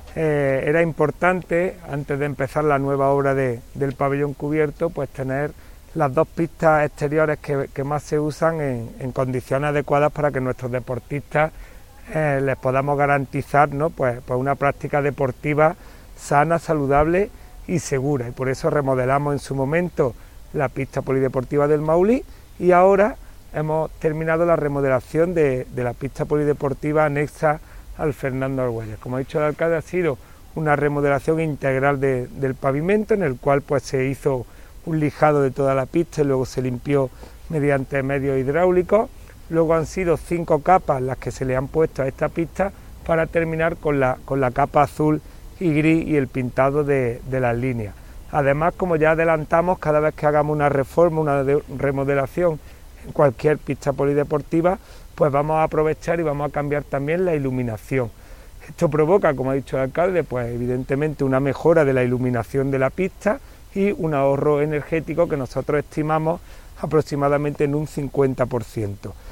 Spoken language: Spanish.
era importante, antes de empezar la nueva obra del pabellón cubierto, pues tener las dos pistas exteriores que más se usan en condiciones adecuadas para que nuestros deportistas les podamos garantizar, ¿no? pues una práctica deportiva sana, saludable y segura. Y por eso remodelamos en su momento la pista polideportiva del Maulí y ahora hemos terminado la remodelación de la pista polideportiva anexa al Fernando Argüelles. Como ha dicho el alcalde, ha sido una remodelación integral del pavimento, en el cual pues se hizo un lijado de toda la pista y luego se limpió mediante medios hidráulicos. Luego han sido 5 capas las que se le han puesto a esta pista para terminar con la capa azul y gris y el pintado de las líneas. Además, como ya adelantamos, cada vez que hagamos una reforma, una remodelación en cualquier pista polideportiva, pues vamos a aprovechar y vamos a cambiar también la iluminación. Esto provoca, como ha dicho el alcalde, pues evidentemente una mejora de la iluminación de la pista y un ahorro energético que nosotros estimamos aproximadamente en un 50%.